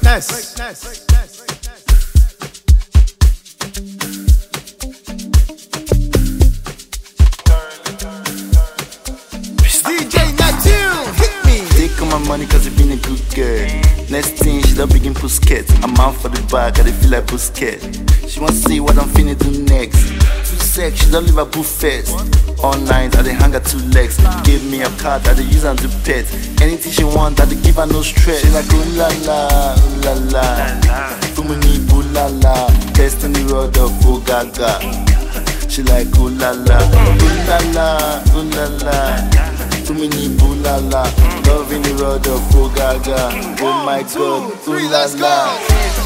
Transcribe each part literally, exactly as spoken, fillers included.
Greatness. D J Natil, hit me. Take all my money cause you been a good girl. Next thing, she don't begin Pusket. I'm out for the bag, I dey feel like Pusket. She wants to see what I'm finna do next. Too sex, she don't leave her boo first. All night, I dey hang her two legs. Give me a card, I dey use her to pet. Anything she want, I dey give her no stress. She like ooh la la, ooh la la. Fumini ooh la la. Testing the road of oh gaga. She like ooh la la, ooh la la, ooh la la. Too many ooh la la, loving the road of oh gaga. Oh my God, ooh la la.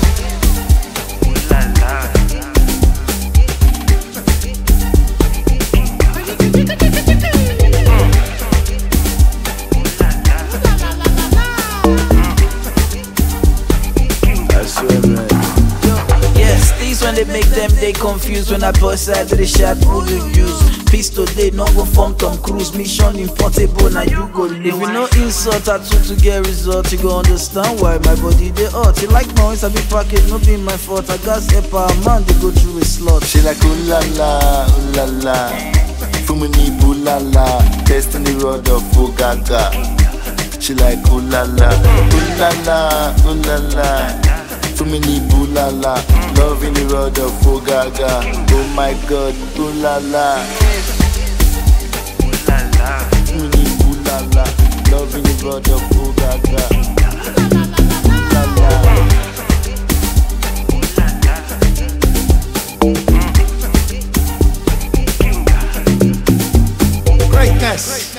I swear, man. Yes, things when they make them they confused. When I bust out of the shot, who you use? Pistol they no go form Tom Cruise. Mission impossible, now you go lose. If you know insult, I took to get result. You go understand why my body they hurt. You like noise, I be package, no be my fault. I got a power man, they go through a slot. She like ooh la la, ooh la la. Fumini ooh la la. Testing the road of oh gaga. She like ooh la la, ooh la la, ooh la la. Too many ooh la la, loving the road of oh gaga. Oh my God, ooh la la. Too many ooh la la, loving the road of oh gaga. Ooh la la. Greatness.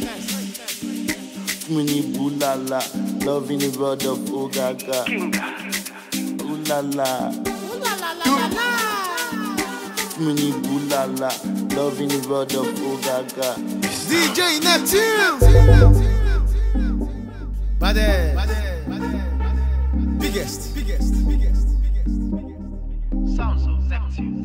Too many ooh la la, loving the road of oh gaga. Ooh la la. Too many ooh la la, loving the road of oh gaga. D J Natil. Bade. Biggest. Biggest. Biggest. Biggest. Sounds so sexy.